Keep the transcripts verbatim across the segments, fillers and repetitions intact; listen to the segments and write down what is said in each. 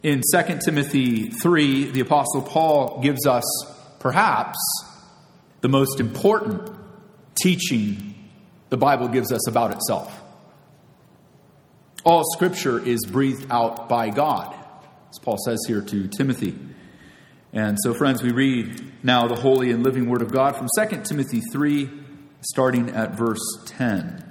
In Second Timothy three, the Apostle Paul gives us perhaps the most important teaching the Bible gives us about itself. All Scripture is breathed out by God, as Paul says here to Timothy. And so, friends, we read now the holy and living Word of God from Second Timothy three, starting at verse ten.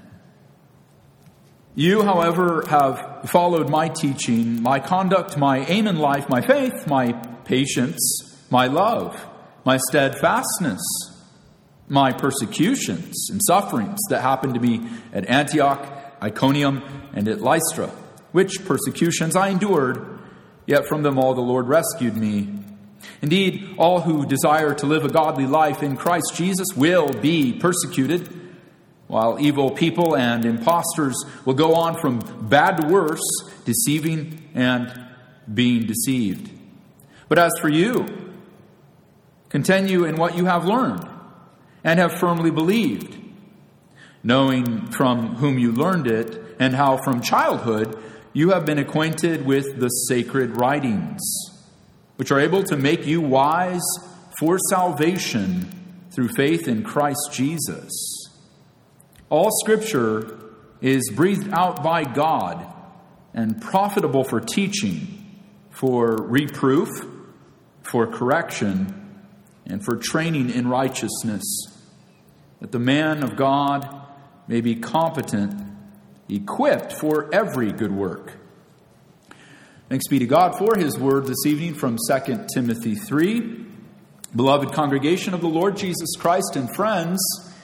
You, however, have followed my teaching, my conduct, my aim in life, my faith, my patience, my love, my steadfastness, my persecutions and sufferings that happened to me at Antioch, Iconium, and at Lystra, which persecutions I endured, yet from them all the Lord rescued me. Indeed, all who desire to live a godly life in Christ Jesus will be persecuted, while evil people and impostors will go on from bad to worse, deceiving and being deceived. But as for you, continue in what you have learned and have firmly believed, knowing from whom you learned it and how from childhood you have been acquainted with the sacred writings, which are able to make you wise for salvation through faith in Christ Jesus. All Scripture is breathed out by God and profitable for teaching, for reproof, for correction, and for training in righteousness, that the man of God may be competent, equipped for every good work. Thanks be to God for His word this evening from Second Timothy three. Beloved congregation of the Lord Jesus Christ and friends,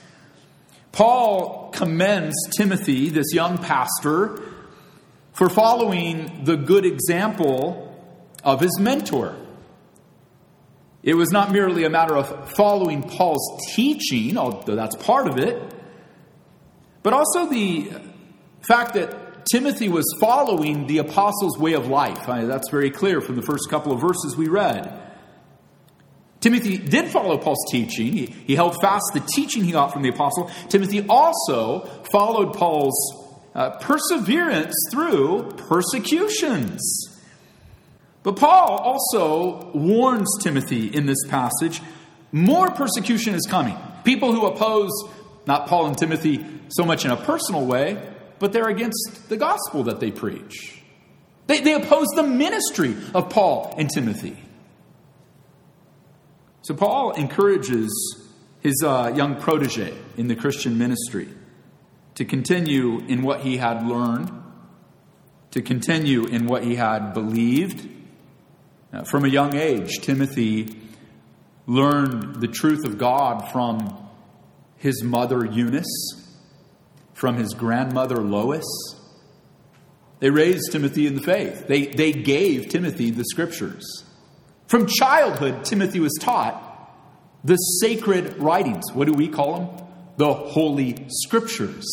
Paul commends Timothy, this young pastor, for following the good example of his mentor. It was not merely a matter of following Paul's teaching, although that's part of it, but also the fact that Timothy was following the apostles' way of life. I mean, that's very clear from the first couple of verses we read. Timothy did follow Paul's teaching. He, he held fast the teaching he got from the apostle. Timothy also followed Paul's uh, perseverance through persecutions. But Paul also warns Timothy in this passage, more persecution is coming. People who oppose, not Paul and Timothy so much in a personal way, but they're against the gospel that they preach. They, they oppose the ministry of Paul and Timothy. So Paul encourages his uh, young protege in the Christian ministry to continue in what he had learned, to continue in what he had believed. Uh, from a young age, Timothy learned the truth of God from his mother Eunice, from his grandmother Lois. They raised Timothy in the faith. They, they gave Timothy the scriptures. From childhood, Timothy was taught the sacred writings. What do we call them? The Holy Scriptures.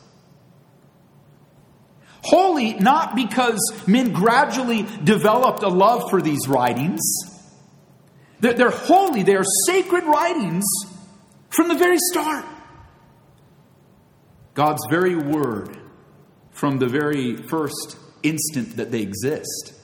Holy not because men gradually developed a love for these writings. They're, they're holy. They are sacred writings from the very start. God's very word from the very first instant that they exist.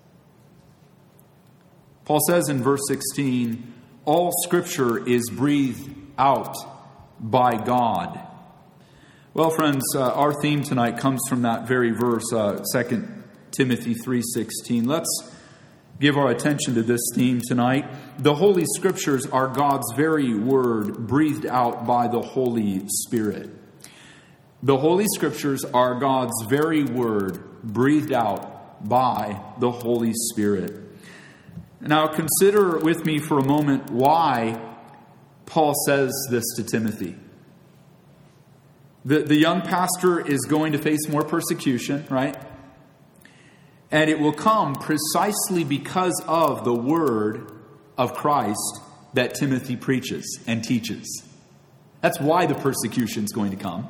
Paul says in verse sixteen, all Scripture is breathed out by God. Well, friends, uh, our theme tonight comes from that very verse, uh, Second Timothy three sixteen. Let's give our attention to this theme tonight. The Holy Scriptures are God's very word breathed out by the Holy Spirit. The Holy Scriptures are God's very word breathed out by the Holy Spirit. Now consider with me for a moment why Paul says this to Timothy. The, the young pastor is going to face more persecution, right? And it will come precisely because of the word of Christ that Timothy preaches and teaches. That's why the persecution is going to come.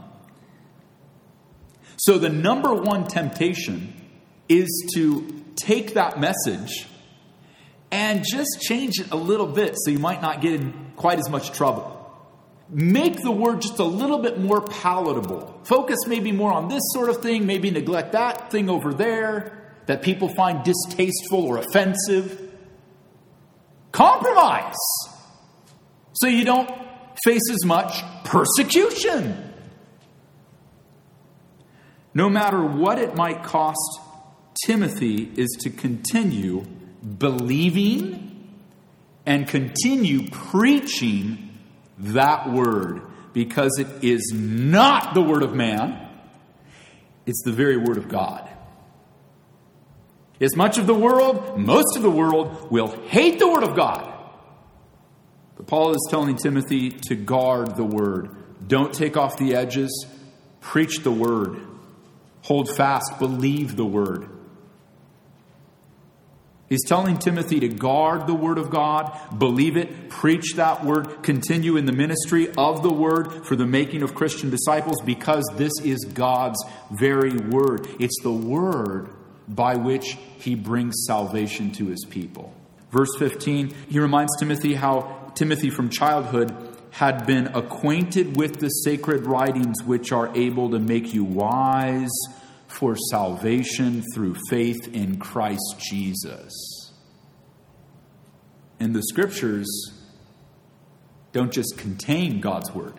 So the number one temptation is to take that message and just change it a little bit so you might not get in quite as much trouble. Make the word just a little bit more palatable. Focus maybe more on this sort of thing, maybe neglect that thing over there. that people find distasteful or offensive. Compromise so you don't face as much persecution. No matter what it might cost, Timothy is to continue believing and continue preaching that word, because it is not the word of man. It's the very word of God. As much of the world, most of the world will hate the word of God. But Paul is telling Timothy to guard the word. Don't take off the edges. Preach the word. Hold fast. Believe the word. He's telling Timothy to guard the word of God, believe it, preach that word, continue in the ministry of the word for the making of Christian disciples, because this is God's very word. It's the word by which he brings salvation to his people. Verse fifteen, he reminds Timothy how Timothy from childhood had been acquainted with the sacred writings, which are able to make you wise for salvation through faith in Christ Jesus. And the scriptures don't just contain God's word.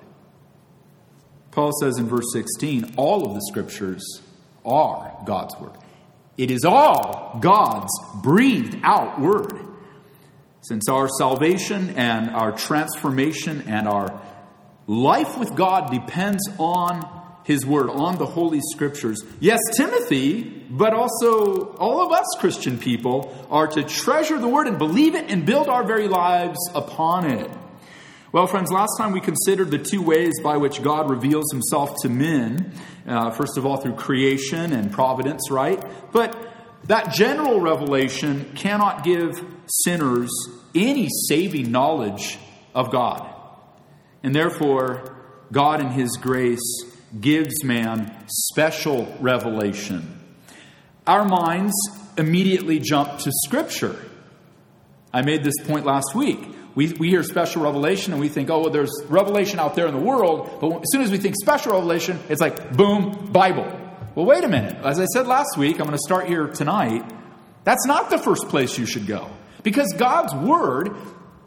Paul says in verse sixteen, all of the scriptures are God's word. It is all God's breathed out word. Since our salvation and our transformation and our life with God depends on his word, on the Holy Scriptures. Yes, Timothy, but also all of us Christian people are to treasure the word and believe it and build our very lives upon it. Well, friends, last time we considered the two ways by which God reveals himself to men. Uh, first of all, through creation and providence, right? But that general revelation cannot give sinners any saving knowledge of God. And therefore, God in his grace gives man special revelation. Our minds immediately jump to Scripture. I made this point last week. We we hear special revelation and we think, oh, well, there's revelation out there in the world. But as soon as we think special revelation, it's like, boom, Bible. Well, wait a minute. As I said last week, I'm going to start here tonight. That's not the first place you should go. Because God's word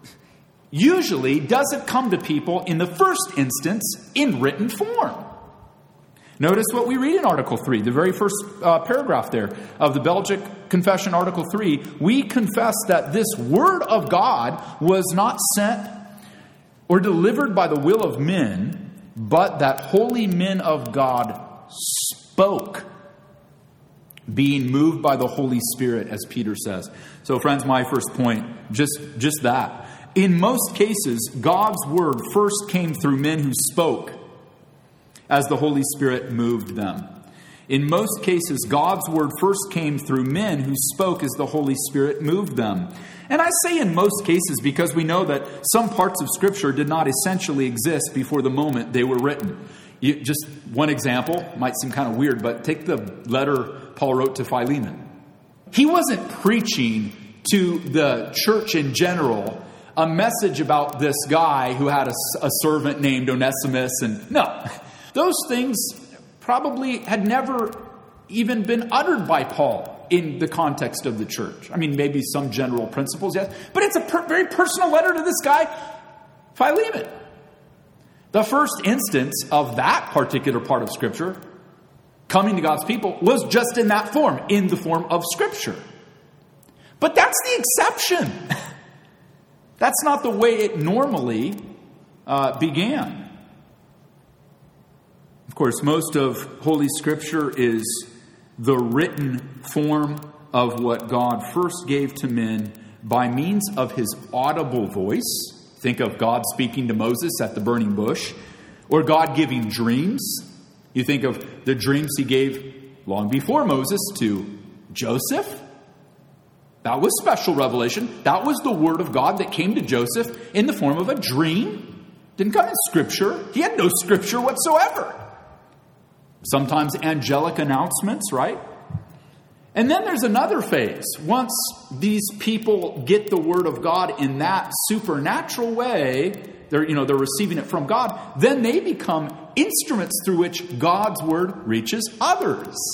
usually doesn't come to people in the first instance in written form. Notice what we read in Article three, the very first uh, paragraph there of the Belgic Confession, Article three. We confess that this word of God was not sent or delivered by the will of men, but that holy men of God spoke, being moved by the Holy Spirit, as Peter says. So, friends, my first point, just, just that. In most cases, God's word first came through men who spoke, as the Holy Spirit moved them. In most cases, God's word first came through men who spoke as the Holy Spirit moved them. And I say in most cases because we know that some parts of Scripture did not essentially exist before the moment they were written. You, just one example, might seem kind of weird, but take the letter Paul wrote to Philemon. He wasn't preaching to the church in general a message about this guy who had a, a servant named Onesimus, and no. Those things probably had never even been uttered by Paul in the context of the church. I mean, maybe some general principles, yes. But it's a per- very personal letter to this guy, Philemon. The first instance of that particular part of Scripture coming to God's people was just in that form, in the form of Scripture. But that's the exception. That's not the way it normally uh, began. Of course, most of Holy Scripture is the written form of what God first gave to men by means of his audible voice. Think of God speaking to Moses at the burning bush, or God giving dreams. You think of the dreams he gave long before Moses to Joseph. That was special revelation. That was the word of God that came to Joseph in the form of a dream. Didn't come in Scripture. He had no Scripture whatsoever. Sometimes angelic announcements, right? And then there's another phase. Once these people get the word of God in that supernatural way, they're, you know, they're receiving it from God, then they become instruments through which God's word reaches others.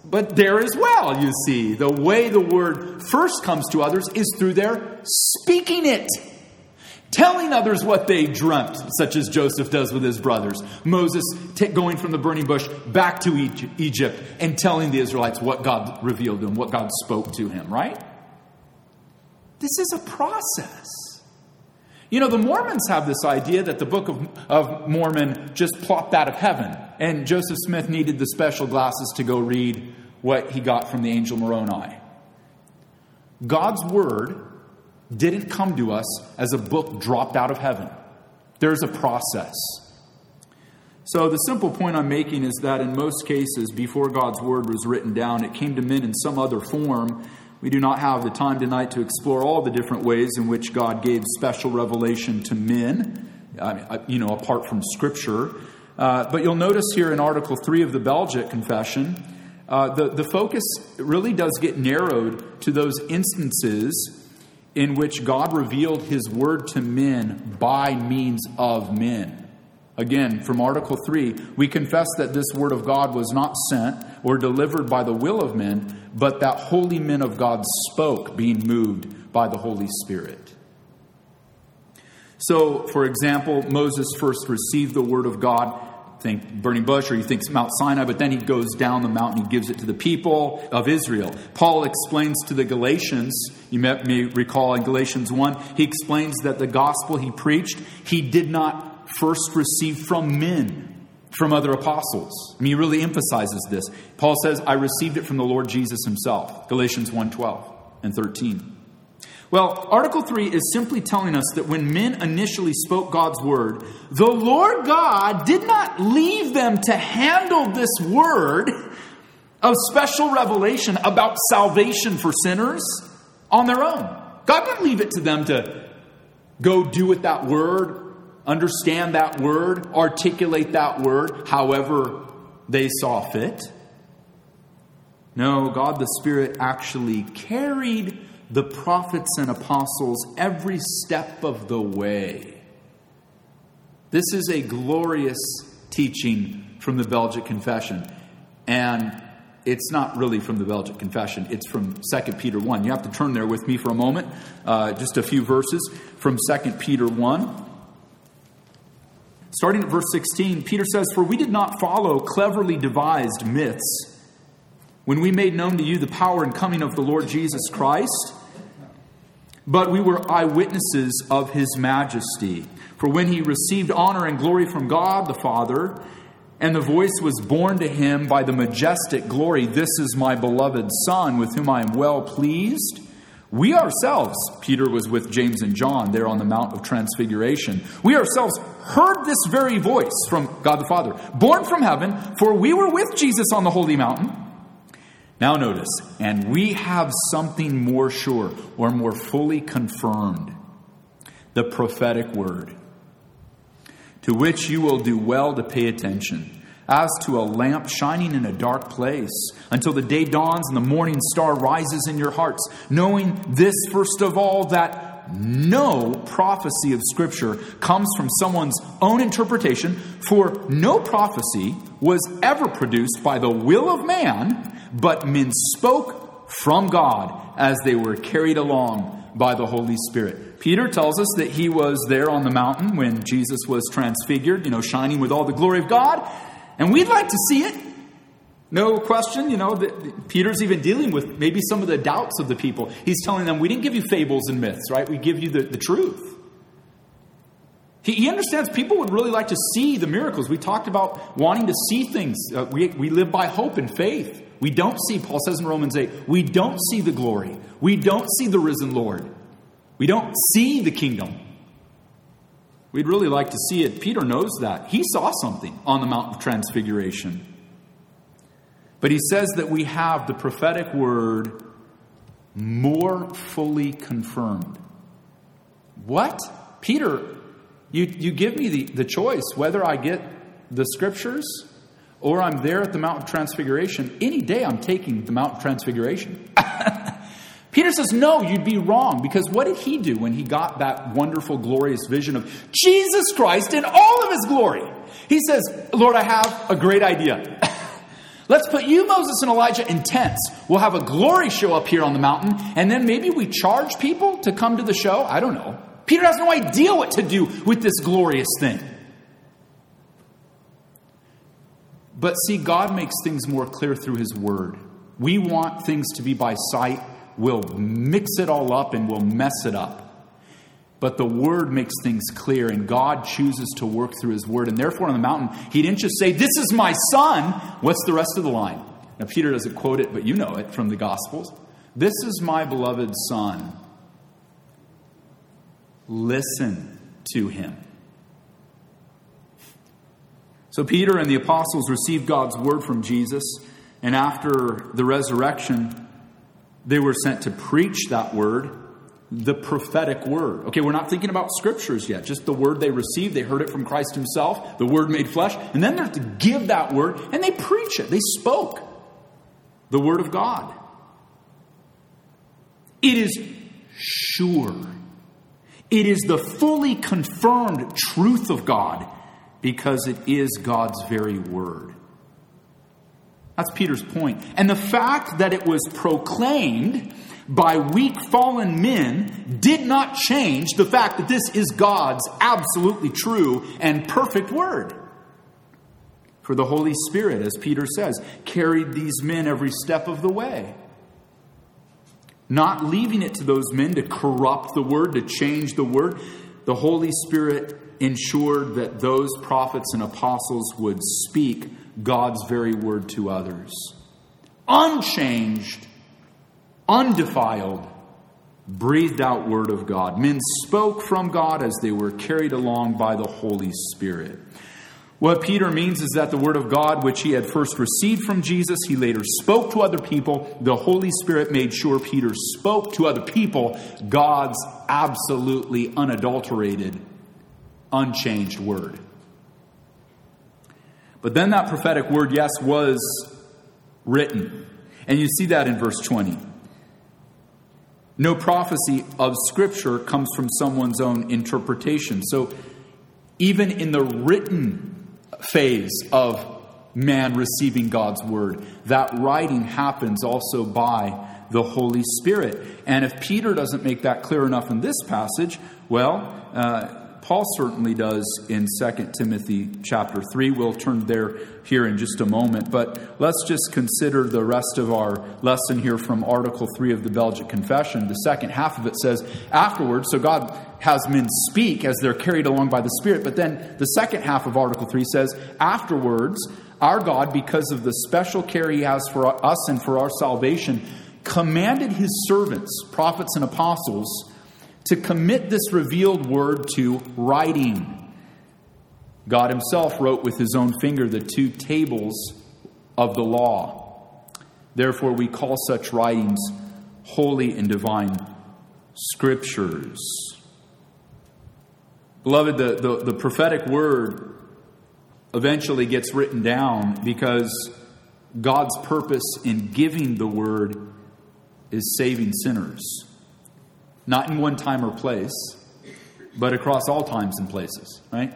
But there as well, you see, the way the word first comes to others is through their speaking it. Telling others what they dreamt, such as Joseph does with his brothers. Moses t- going from the burning bush back to e- Egypt and telling the Israelites what God revealed to him, what God spoke to him, right? This is a process. You know, the Mormons have this idea that the Book of, of Mormon just plopped out of heaven. And Joseph Smith needed the special glasses to go read what he got from the angel Moroni. God's word didn't come to us as a book dropped out of heaven. There's a process. So the simple point I'm making is that in most cases, before God's word was written down, it came to men in some other form. We do not have the time tonight to explore all the different ways in which God gave special revelation to men, I mean, you know, apart from Scripture. Uh, but you'll notice here in Article three of the Belgic Confession, uh, the, the focus really does get narrowed to those instances in which God revealed his word to men by means of men. Again, from Article three, we confess that this word of God was not sent or delivered by the will of men, but that holy men of God spoke, being moved by the Holy Spirit. So, for example, Moses first received the word of God, think burning bush, or he thinks Mount Sinai, but then he goes down the mountain, he gives it to the people of Israel. Paul explains to the Galatians, you may, may recall in Galatians one, he explains that the gospel he preached, he did not first receive from men, from other apostles. I mean, he really emphasizes this. Paul says, I received it from the Lord Jesus himself. Galatians one, twelve and thirteen. Well, Article three is simply telling us that when men initially spoke God's word, the Lord God did not leave them to handle this word of special revelation about salvation for sinners on their own. God didn't leave it to them to go do with that word, understand that word, articulate that word however they saw fit. No, God the Spirit actually carried the prophets and apostles every step of the way. This is a glorious teaching from the Belgic Confession. And it's not really from the Belgic Confession. It's from Second Peter one. You have to turn there with me for a moment. Uh, just a few verses from Second Peter one. Starting at verse sixteen, Peter says, For we did not follow cleverly devised myths when we made known to you the power and coming of the Lord Jesus Christ, but we were eyewitnesses of his majesty. For when he received honor and glory from God the Father, and the voice was borne to him by the majestic glory, This is my beloved Son, with whom I am well pleased. We ourselves, Peter was with James and John there on the Mount of Transfiguration. We ourselves heard this very voice from God the Father, born from heaven, for we were with Jesus on the holy mountain. Now notice, and we have something more sure or more fully confirmed, the prophetic word, to which you will do well to pay attention, as to a lamp shining in a dark place, until the day dawns and the morning star rises in your hearts, knowing this first of all, that no prophecy of Scripture comes from someone's own interpretation, for no prophecy was ever produced by the will of man, but men spoke from God as they were carried along by the Holy Spirit. Peter tells us that he was there on the mountain when Jesus was transfigured, you know, shining with all the glory of God. And we'd like to see it. No question, you know, that Peter's even dealing with maybe some of the doubts of the people. He's telling them, we didn't give you fables and myths, right? We give you the, the truth. He, he understands people would really like to see the miracles. We talked about wanting to see things. Uh, we, we live by hope and faith. We don't see, Paul says in Romans eight, we don't see the glory. We don't see the risen Lord. We don't see the kingdom. We'd really like to see it. Peter knows that. He saw something on the Mount of Transfiguration. But he says that we have the prophetic word more fully confirmed. What? Peter, you, you give me the, the choice whether I get the Scriptures or I'm there at the Mount of Transfiguration. Any day I'm taking the Mount of Transfiguration. Peter says, no, you'd be wrong. Because what did he do when he got that wonderful, glorious vision of Jesus Christ in all of his glory? He says, Lord, I have a great idea. Let's put you, Moses, and Elijah in tents. We'll have a glory show up here on the mountain, and then maybe we charge people to come to the show. I don't know. Peter has no idea what to do with this glorious thing. But see, God makes things more clear through his word. We want things to be by sight. We'll mix it all up and we'll mess it up. But the word makes things clear, and God chooses to work through his word. And therefore on the mountain, he didn't just say, "This is my son." What's the rest of the line? Now Peter doesn't quote it, but you know it from the Gospels. "This is my beloved son. Listen to him." So Peter and the apostles received God's word from Jesus, and after the resurrection, they were sent to preach that word, the prophetic word. Okay, we're not thinking about scriptures yet, just the word they received. They heard it from Christ himself, the word made flesh, and then they have to give that word, and they preach it. They spoke the word of God. It is sure. It is the fully confirmed truth of God, because it is God's very word. That's Peter's point. And the fact that it was proclaimed by weak fallen men did not change the fact that this is God's absolutely true and perfect word. For the Holy Spirit, as Peter says, carried these men every step of the way. Not leaving it to those men to corrupt the word, to change the word. The Holy Spirit ensured that those prophets and apostles would speak God's very word to others. Unchanged, undefiled, breathed out word of God. Men spoke from God as they were carried along by the Holy Spirit. What Peter means is that the word of God, which he had first received from Jesus, he later spoke to other people. The Holy Spirit made sure Peter spoke to other people God's absolutely unadulterated, unchanged word. But then that prophetic word, yes, was written. And you see that in verse twenty. No prophecy of Scripture comes from someone's own interpretation. So even in the written phase of man receiving God's word, that writing happens also by the Holy Spirit. And if Peter doesn't make that clear enough in this passage, well, uh, Paul certainly does in Second Timothy chapter three. We'll turn there here in just a moment. But let's just consider the rest of our lesson here from Article three of the Belgic Confession. The second half of it says, afterwards, so God has men speak as they're carried along by the Spirit. But then the second half of Article three says, afterwards, our God, because of the special care he has for us and for our salvation, commanded his servants, prophets and apostles, to commit this revealed word to writing. God himself wrote with his own finger the two tables of the law. Therefore, we call such writings holy and divine scriptures. Beloved, the, the, the prophetic word eventually gets written down because God's purpose in giving the word is saving sinners. Not in one time or place, but across all times and places, right?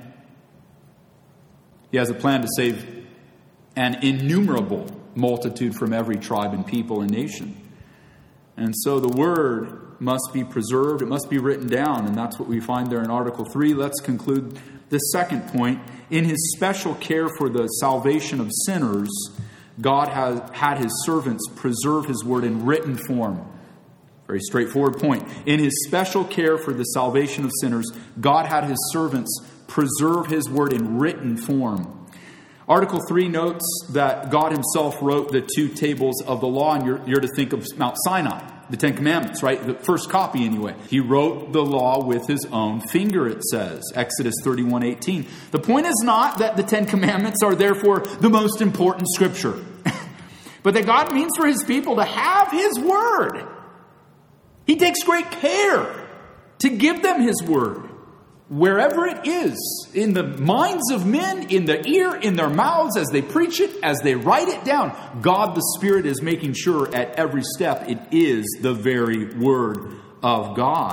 He has a plan to save an innumerable multitude from every tribe and people and nation. And so the word must be preserved. It must be written down. And that's what we find there in Article three. Let's conclude the second point. In his special care for the salvation of sinners, God has had his servants preserve his word in written form. Very straightforward point. In his special care for the salvation of sinners, God had his servants preserve his word in written form. Article three notes that God himself wrote the two tables of the law, and you're, you're to think of Mount Sinai, the Ten Commandments, right? The first copy anyway. He wrote the law with his own finger, it says. Exodus thirty-one eighteen. The point is not that the Ten Commandments are therefore the most important scripture, but that God means for his people to have his word. He takes great care to give them his word. Wherever it is, in the minds of men, in the ear, in their mouths, as they preach it, as they write it down, God the Spirit is making sure at every step it is the very word of God.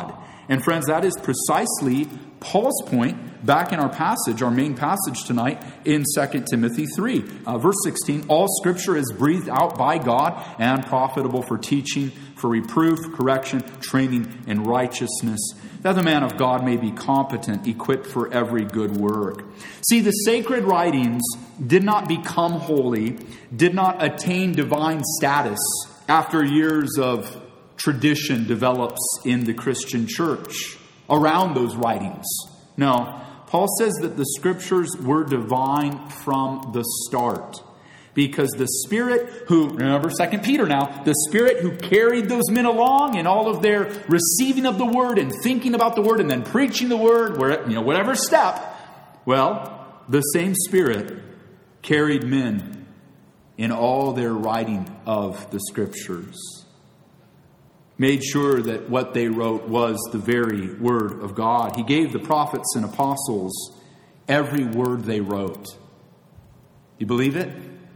And friends, that is precisely Paul's point back in our passage, our main passage tonight in Second Timothy three. Uh, verse sixteen, all Scripture is breathed out by God and profitable for teaching, for reproof, correction, training in righteousness, that the man of God may be competent, equipped for every good work. See, the sacred writings did not become holy, did not attain divine status after years of tradition develops in the Christian church around those writings. No, Paul says that the Scriptures were divine from the start. Because the Spirit who, remember Second Peter now, the Spirit who carried those men along in all of their receiving of the Word and thinking about the Word and then preaching the Word, where, you know, whatever step, well, the same Spirit carried men in all their writing of the Scriptures. Made sure that what they wrote was the very Word of God. He gave the prophets and apostles every word they wrote. You believe it?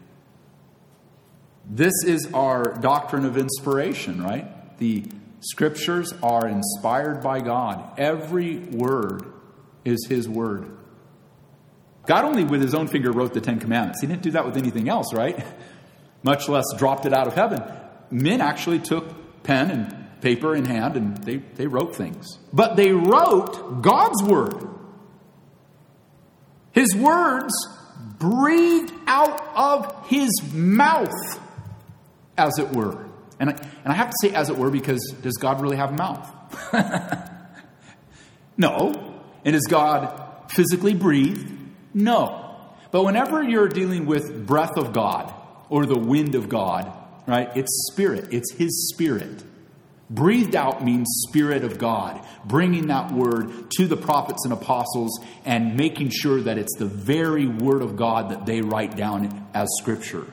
This is our doctrine of inspiration, right? The Scriptures are inspired by God. Every word is His Word. God only with His own finger wrote the Ten Commandments. He didn't do that with anything else, right? Much less dropped it out of heaven. Men actually took pen and paper in hand and they, they wrote things. But they wrote God's Word. His words breathed out of His mouth, as it were. And I, and I have to say as it were because does God really have a mouth? No. And is God physically breathed? No. But whenever you're dealing with breath of God or the wind of God, right, it's spirit. It's His Spirit. Breathed out means Spirit of God, bringing that word to the prophets and apostles and making sure that it's the very Word of God that they write down as Scripture.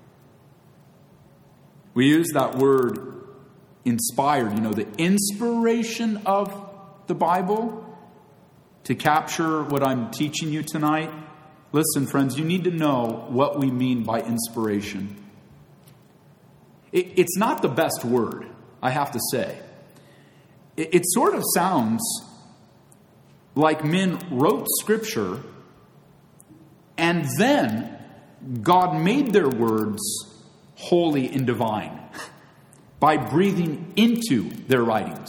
We use that word inspired, you know, the inspiration of the Bible to capture what I'm teaching you tonight. Listen, friends, you need to know what we mean by inspiration. It, it's not the best word, I have to say. It, it sort of sounds like men wrote Scripture and then God made their words holy and divine by breathing into their writings.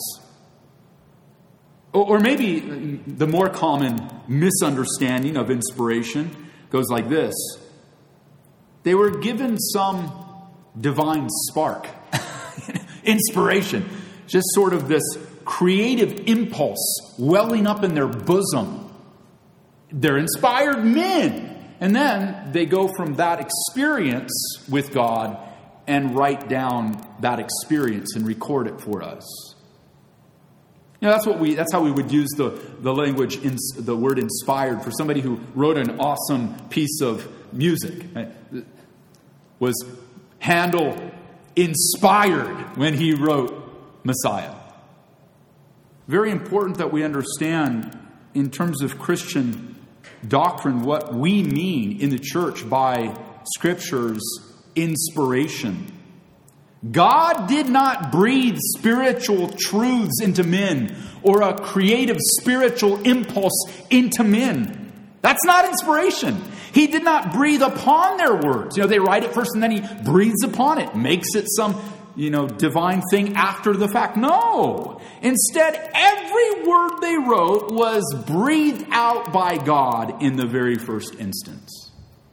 Or maybe the more common misunderstanding of inspiration goes like this. They were given some divine spark. Inspiration. Just sort of this creative impulse welling up in their bosom. They're inspired men. And then they go from that experience with God and write down that experience and record it for us. You know, that's what we. That's how we would use the, the language, in, the word inspired, for somebody who wrote an awesome piece of music. Right? Was Handel inspired when he wrote Messiah? Very important that we understand in terms of Christian doctrine what we mean in the church by Scripture's inspiration. God did not breathe spiritual truths into men or a creative spiritual impulse into men. That's not inspiration. He did not breathe upon their words. You know, they write it first and then He breathes upon it, makes it some, you know, divine thing after the fact. No. Instead, every word they wrote was breathed out by God in the very first instance.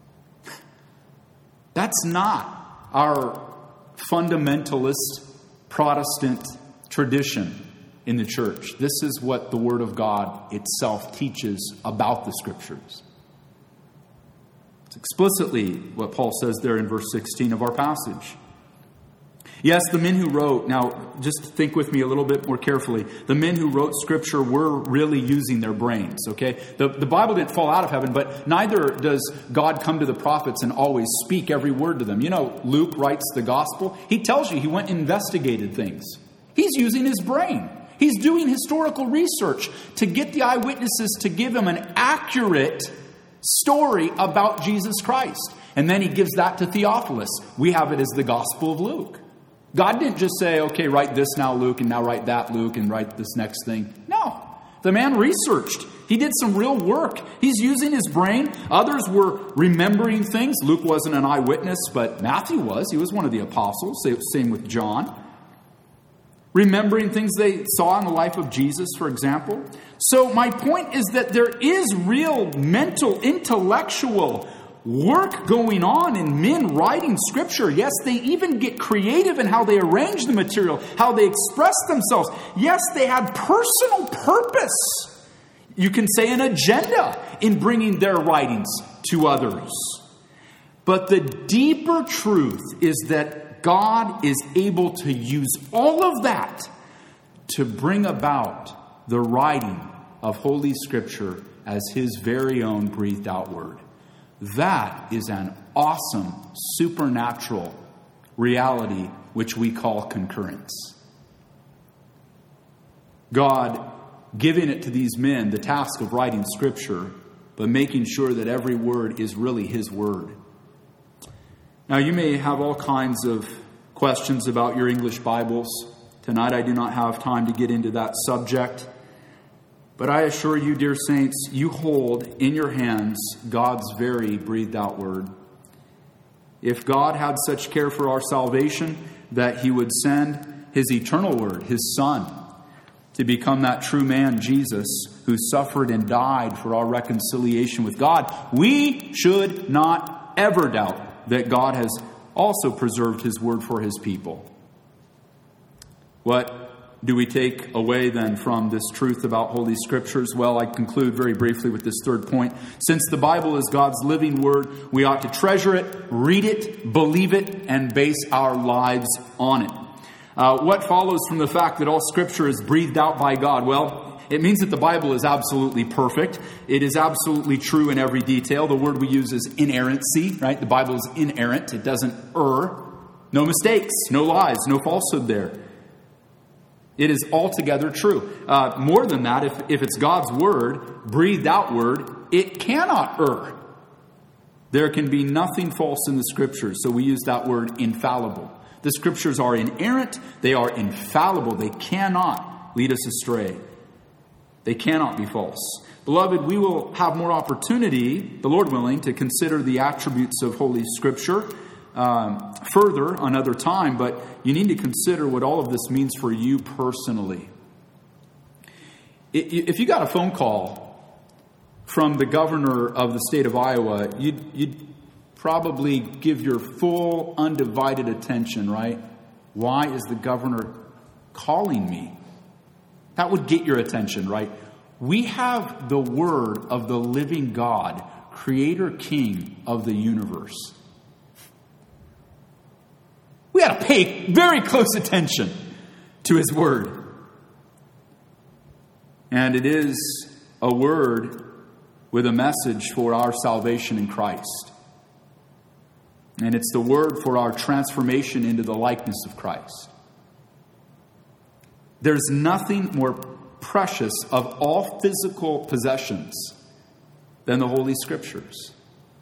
That's not our fundamentalist Protestant tradition in the church. This is what the Word of God itself teaches about the Scriptures. It's explicitly what Paul says there in verse sixteen of our passage. Yes, the men who wrote, now just think with me a little bit more carefully. The men who wrote Scripture were really using their brains, okay? The, the Bible didn't fall out of heaven, but neither does God come to the prophets and always speak every word to them. You know, Luke writes the gospel. He tells you he went and investigated things. He's using his brain. He's doing historical research to get the eyewitnesses to give him an accurate story about Jesus Christ. And then he gives that to Theophilus. We have it as the Gospel of Luke. God didn't just say, okay, write this now, Luke, and now write that, Luke, and write this next thing. No. The man researched. He did some real work. He's using his brain. Others were remembering things. Luke wasn't an eyewitness, but Matthew was. He was one of the apostles. Same with John. Remembering things they saw in the life of Jesus, for example. So my point is that there is real mental, intellectual work going on in men writing Scripture. Yes, they even get creative in how they arrange the material, how they express themselves. Yes, they had personal purpose. You can say an agenda in bringing their writings to others. But the deeper truth is that God is able to use all of that to bring about the writing of Holy Scripture as His very own breathed out word. That is an awesome supernatural reality which we call concurrence. God giving it to these men the task of writing Scripture, but making sure that every word is really His word. Now, you may have all kinds of questions about your English Bibles. Tonight I do not have time to get into that subject. But I assure you, dear saints, you hold in your hands God's very breathed out word. If God had such care for our salvation that He would send His eternal word, His Son, to become that true man, Jesus, who suffered and died for our reconciliation with God, we should not ever doubt that God has also preserved His word for His people. What do we take away then from this truth about Holy Scriptures? Well, I conclude very briefly with this third point. Since the Bible is God's living word, we ought to treasure it, read it, believe it, and base our lives on it. Uh, what follows from the fact that all Scripture is breathed out by God? Well, it means that the Bible is absolutely perfect. It is absolutely true in every detail. The word we use is inerrancy, right? The Bible is inerrant. It doesn't err. No mistakes, no lies, no falsehood there. It is altogether true. Uh, more than that, if, if it's God's word, breathed out word, it cannot err. There can be nothing false in the Scriptures. So we use that word infallible. The Scriptures are inerrant. They are infallible. They cannot lead us astray. They cannot be false. Beloved, we will have more opportunity, the Lord willing, to consider the attributes of Holy Scripture Um, further another time, but you need to consider what all of this means for you personally. If you got a phone call from the governor of the state of Iowa, you'd, you'd probably give your full undivided attention, right? Why is the governor calling me? That would get your attention, right? We have the word of the living God, Creator, King of the universe. We got to pay very close attention to His word. And it is a word with a message for our salvation in Christ. And it's the word for our transformation into the likeness of Christ. There's nothing more precious of all physical possessions than the Holy Scriptures.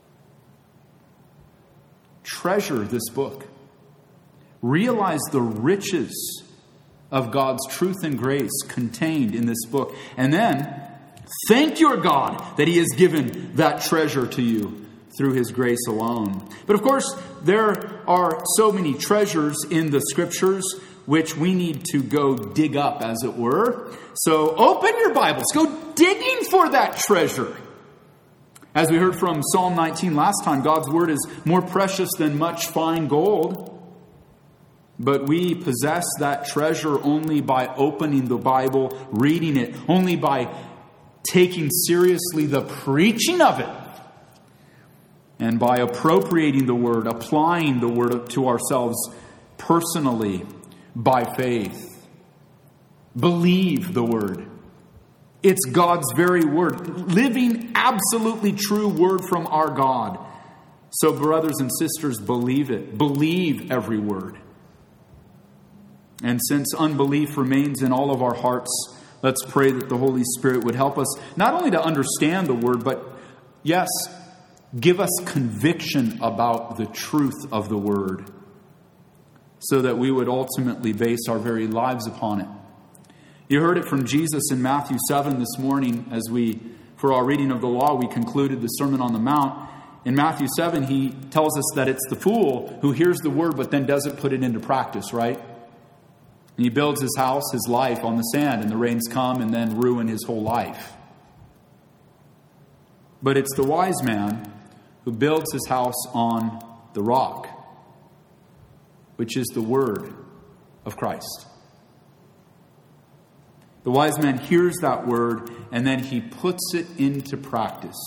Treasure this book. Realize the riches of God's truth and grace contained in this book. And then thank your God that He has given that treasure to you through His grace alone. But of course, there are so many treasures in the Scriptures which we need to go dig up, as it were. So open your Bibles. Go digging for that treasure. As we heard from Psalm nineteen last time, God's word is more precious than much fine gold. But we possess that treasure only by opening the Bible, reading it, only by taking seriously the preaching of it, and by appropriating the word, applying the word to ourselves personally by faith. Believe the word. It's God's very word, living, absolutely true word from our God. So brothers and sisters, believe it. Believe every word. And since unbelief remains in all of our hearts, let's pray that the Holy Spirit would help us not only to understand the word, but yes, give us conviction about the truth of the word, so that we would ultimately base our very lives upon it. You heard it from Jesus in Matthew seven this morning as we, for our reading of the law, we concluded the Sermon on the Mount. In Matthew seven, he tells us that it's the fool who hears the word but then doesn't put it into practice, right? And he builds his house, his life on the sand, and the rains come and then ruin his whole life. But it's the wise man who builds his house on the rock, which is the word of Christ. The wise man hears that word and then he puts it into practice.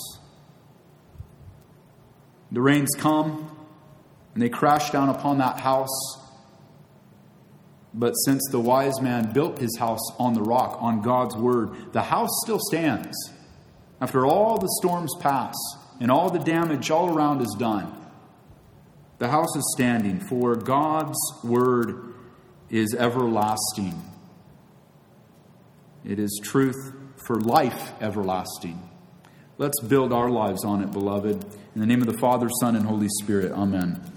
The rains come and they crash down upon that house. But since the wise man built his house on the rock, on God's word, the house still stands. After all the storms pass and all the damage all around is done, the house is standing, for God's word is everlasting. It is truth for life everlasting. Let's build our lives on it, beloved. In the name of the Father, Son, and Holy Spirit. Amen.